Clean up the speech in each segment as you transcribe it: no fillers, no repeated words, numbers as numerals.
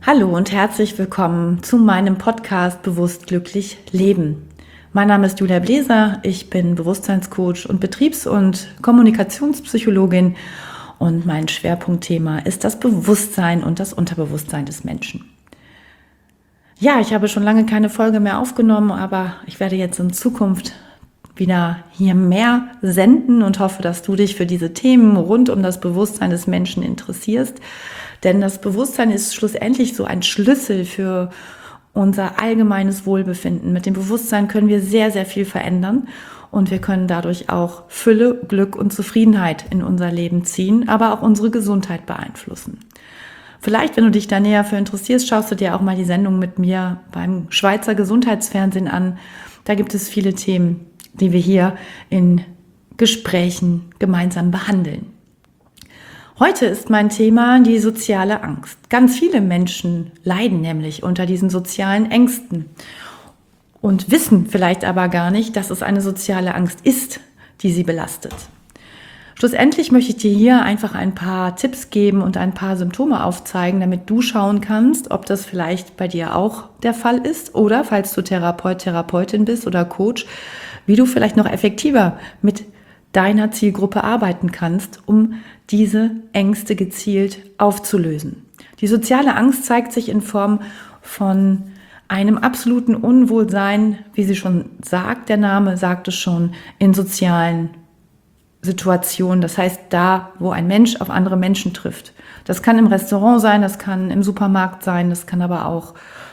Hallo und herzlich willkommen zu meinem Podcast Bewusst glücklich leben. Mein Name ist Julia Bläser, ich bin Bewusstseinscoach und Betriebs- und Kommunikationspsychologin und mein Schwerpunktthema ist das Bewusstsein und das Unterbewusstsein des Menschen. Ja, ich habe schon lange keine Folge mehr aufgenommen, aber ich werde jetzt in Zukunft wieder hier mehr senden und hoffe, dass du dich für diese Themen rund um das Bewusstsein des Menschen interessierst. Denn das Bewusstsein ist schlussendlich so ein Schlüssel für unser allgemeines Wohlbefinden. Mit dem Bewusstsein können wir sehr, sehr viel verändern und wir können dadurch auch Fülle, Glück und Zufriedenheit in unser Leben ziehen, aber auch unsere Gesundheit beeinflussen. Vielleicht, wenn du dich da näher für interessierst, schaust du dir auch mal die Sendung mit mir beim Schweizer Gesundheitsfernsehen an. Da gibt es viele Themen, die wir hier in Gesprächen gemeinsam behandeln. Heute ist mein Thema die soziale Angst. Ganz viele Menschen leiden nämlich unter diesen sozialen Ängsten und wissen vielleicht aber gar nicht, dass es eine soziale Angst ist, die sie belastet. Schlussendlich möchte ich dir hier einfach ein paar Tipps geben und ein paar Symptome aufzeigen, damit du schauen kannst, ob das vielleicht bei dir auch der Fall ist oder, falls du Therapeut, Therapeutin bist oder Coach, wie du vielleicht noch effektiver mit deiner Zielgruppe arbeiten kannst, um diese Ängste gezielt aufzulösen. Die soziale Angst zeigt sich in Form von einem absoluten Unwohlsein, wie sie schon sagt, der Name sagt es schon, in sozialen Situationen. Das heißt, da, wo ein Mensch auf andere Menschen trifft. Das kann im Restaurant sein, das kann im Supermarkt sein, das kann aber auch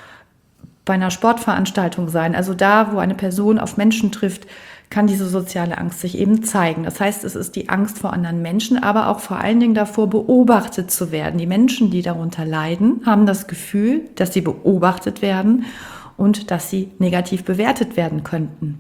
bei einer Sportveranstaltung sein. Also da, wo eine Person auf Menschen trifft, kann diese soziale Angst sich eben zeigen. Das heißt, es ist die Angst vor anderen Menschen, aber auch vor allen Dingen davor, beobachtet zu werden. Die Menschen, die darunter leiden, haben das Gefühl, dass sie beobachtet werden und dass sie negativ bewertet werden könnten.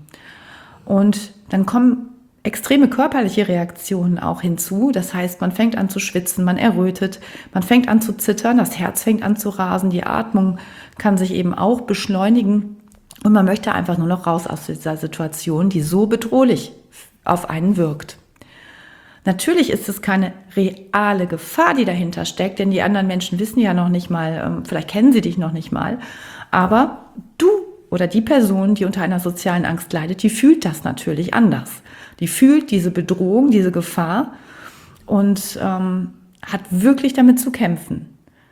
Und dann kommen extreme körperliche Reaktionen auch hinzu. Das heißt, man fängt an zu schwitzen, man errötet, man fängt an zu zittern, das Herz fängt an zu rasen, die Atmung kann sich eben auch beschleunigen und man möchte einfach nur noch raus aus dieser Situation, die so bedrohlich auf einen wirkt. Natürlich ist es keine reale Gefahr, die dahinter steckt, denn die anderen Menschen wissen ja noch nicht mal, vielleicht kennen sie dich noch nicht mal, aber du oder die Person, die unter einer sozialen Angst leidet, die fühlt das natürlich anders. Die fühlt diese Bedrohung, diese Gefahr und hat wirklich damit zu kämpfen.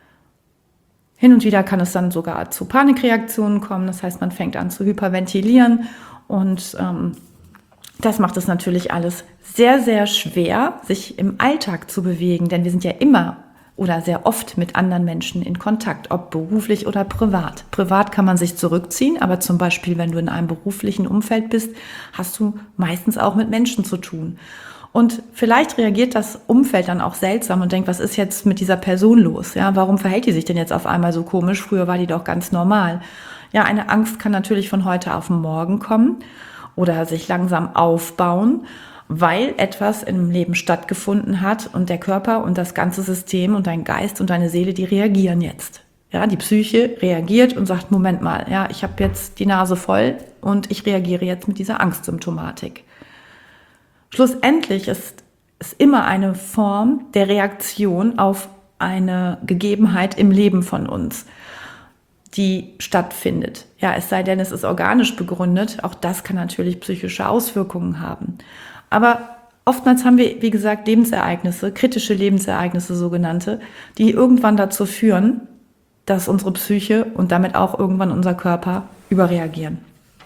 Hin und wieder kann es dann sogar zu Panikreaktionen kommen. Das heißt, man fängt an zu hyperventilieren und das macht es natürlich alles sehr, sehr schwer, sich im Alltag zu bewegen, denn wir sind ja immer oder sehr oft mit anderen Menschen in Kontakt, ob beruflich oder privat. Privat kann man sich zurückziehen, aber zum Beispiel, wenn du in einem beruflichen Umfeld bist, hast du meistens auch mit Menschen zu tun. Und vielleicht reagiert das Umfeld dann auch seltsam und denkt, was ist jetzt mit dieser Person los? Ja, warum verhält die sich denn jetzt auf einmal so komisch? Früher war die doch ganz normal. Ja, eine Angst kann natürlich von heute auf morgen kommen oder sich langsam aufbauen, weil etwas im Leben stattgefunden hat und der Körper und das ganze System und dein Geist und deine Seele, die reagieren jetzt. Ja, die Psyche reagiert und sagt, Moment mal, ja, ich habe jetzt die Nase voll und ich reagiere jetzt mit dieser Angstsymptomatik. Schlussendlich ist es immer eine Form der Reaktion auf eine Gegebenheit im Leben von uns, die stattfindet. Ja, es sei denn, es ist organisch begründet. Auch das kann natürlich psychische Auswirkungen haben. Aber oftmals haben wir, wie gesagt, Lebensereignisse, kritische Lebensereignisse, sogenannte, die irgendwann dazu führen, dass unsere Psyche und damit auch irgendwann unser Körper überreagieren.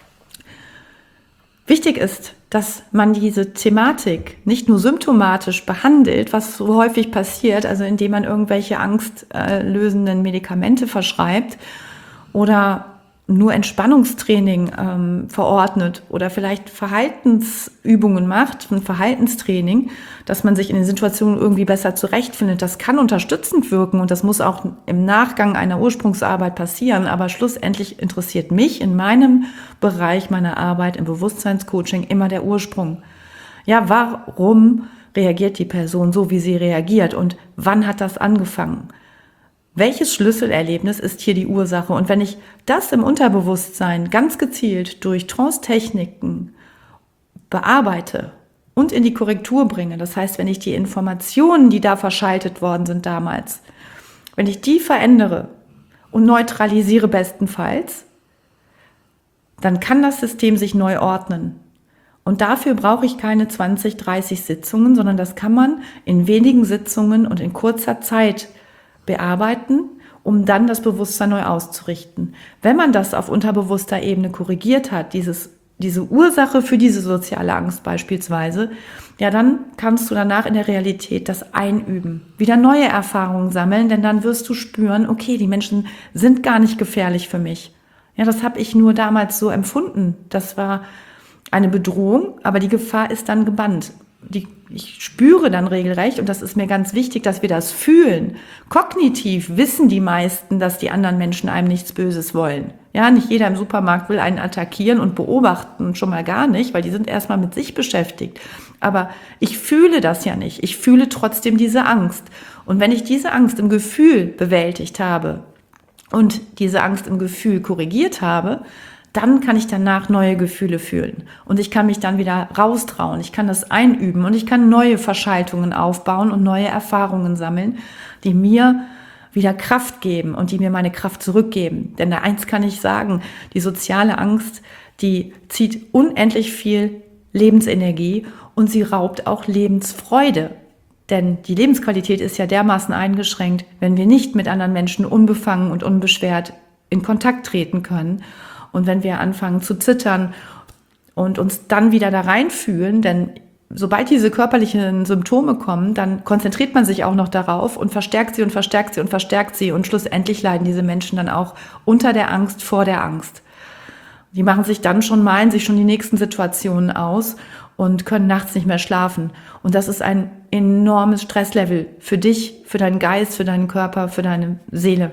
Wichtig ist, dass man diese Thematik nicht nur symptomatisch behandelt, was so häufig passiert, also indem man irgendwelche angstlösenden Medikamente verschreibt oder nur Entspannungstraining verordnet oder vielleicht Verhaltensübungen macht, ein Verhaltenstraining, dass man sich in den Situationen irgendwie besser zurechtfindet. Das kann unterstützend wirken und das muss auch im Nachgang einer Ursprungsarbeit passieren. Aber schlussendlich interessiert mich in meinem Bereich meiner Arbeit im Bewusstseinscoaching immer der Ursprung. Ja, warum reagiert die Person so, wie sie reagiert und wann hat das angefangen? Welches Schlüsselerlebnis ist hier die Ursache? Und wenn ich das im Unterbewusstsein ganz gezielt durch Trance-Techniken bearbeite und in die Korrektur bringe, das heißt, wenn ich die Informationen, die da verschaltet worden sind damals, wenn ich die verändere und neutralisiere bestenfalls, dann kann das System sich neu ordnen. Und dafür brauche ich keine 20, 30 Sitzungen, sondern das kann man in wenigen Sitzungen und in kurzer Zeit bearbeiten, um dann das Bewusstsein neu auszurichten. Wenn man das auf unterbewusster Ebene korrigiert hat, diese Ursache für diese soziale Angst beispielsweise, ja, dann kannst du danach in der Realität das einüben, wieder neue Erfahrungen sammeln, denn dann wirst du spüren, okay, die Menschen sind gar nicht gefährlich für mich. Ja, das habe ich nur damals so empfunden. Das war eine Bedrohung, aber die Gefahr ist dann gebannt. Ich spüre dann regelrecht, und das ist mir ganz wichtig, dass wir das fühlen. Kognitiv wissen die meisten, dass die anderen Menschen einem nichts Böses wollen. Ja, nicht jeder im Supermarkt will einen attackieren und beobachten, schon mal gar nicht, weil die sind erstmal mit sich beschäftigt. Aber ich fühle das ja nicht. Ich fühle trotzdem diese Angst. Und wenn ich diese Angst im Gefühl bewältigt habe und diese Angst im Gefühl korrigiert habe, dann kann ich danach neue Gefühle fühlen und ich kann mich dann wieder raustrauen, ich kann das einüben und ich kann neue Verschaltungen aufbauen und neue Erfahrungen sammeln, die mir wieder Kraft geben und die mir meine Kraft zurückgeben. Denn eins kann ich sagen, die soziale Angst, die zieht unendlich viel Lebensenergie und sie raubt auch Lebensfreude. Denn die Lebensqualität ist ja dermaßen eingeschränkt, wenn wir nicht mit anderen Menschen unbefangen und unbeschwert in Kontakt treten können. Und wenn wir anfangen zu zittern und uns dann wieder da reinfühlen, denn sobald diese körperlichen Symptome kommen, dann konzentriert man sich auch noch darauf und verstärkt sie und verstärkt sie und verstärkt sie. Und schlussendlich leiden diese Menschen dann auch unter der Angst, vor der Angst. Die machen sich dann schon, malen sich schon die nächsten Situationen aus und können nachts nicht mehr schlafen. Und das ist ein enormes Stresslevel für dich, für deinen Geist, für deinen Körper, für deine Seele.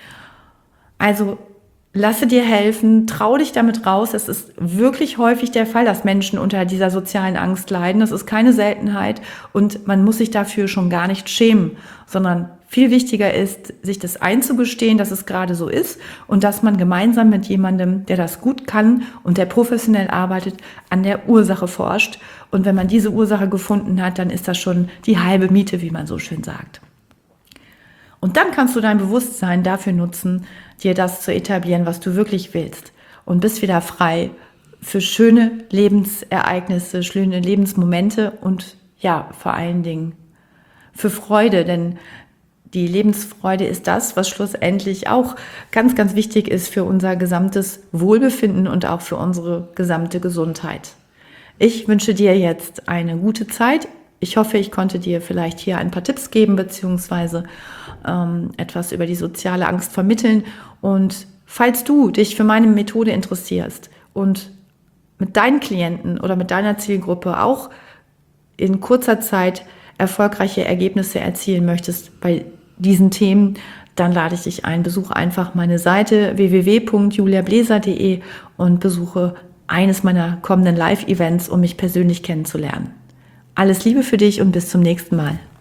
Also lasse dir helfen, trau dich damit raus. Es ist wirklich häufig der Fall, dass Menschen unter dieser sozialen Angst leiden. Das ist keine Seltenheit und man muss sich dafür schon gar nicht schämen, sondern viel wichtiger ist, sich das einzugestehen, dass es gerade so ist und dass man gemeinsam mit jemandem, der das gut kann und der professionell arbeitet, an der Ursache forscht. Und wenn man diese Ursache gefunden hat, dann ist das schon die halbe Miete, wie man so schön sagt. Und dann kannst du dein Bewusstsein dafür nutzen, dir das zu etablieren, was du wirklich willst. Und bist wieder frei für schöne Lebensereignisse, schöne Lebensmomente und ja, vor allen Dingen für Freude. Denn die Lebensfreude ist das, was schlussendlich auch ganz, ganz wichtig ist für unser gesamtes Wohlbefinden und auch für unsere gesamte Gesundheit. Ich wünsche dir jetzt eine gute Zeit. Ich hoffe, ich konnte dir vielleicht hier ein paar Tipps geben, beziehungsweise etwas über die soziale Angst vermitteln. Und falls du dich für meine Methode interessierst und mit deinen Klienten oder mit deiner Zielgruppe auch in kurzer Zeit erfolgreiche Ergebnisse erzielen möchtest bei diesen Themen, dann lade ich dich ein. Besuche einfach meine Seite www.juliableser.de und besuche eines meiner kommenden Live-Events, um mich persönlich kennenzulernen. Alles Liebe für dich und bis zum nächsten Mal.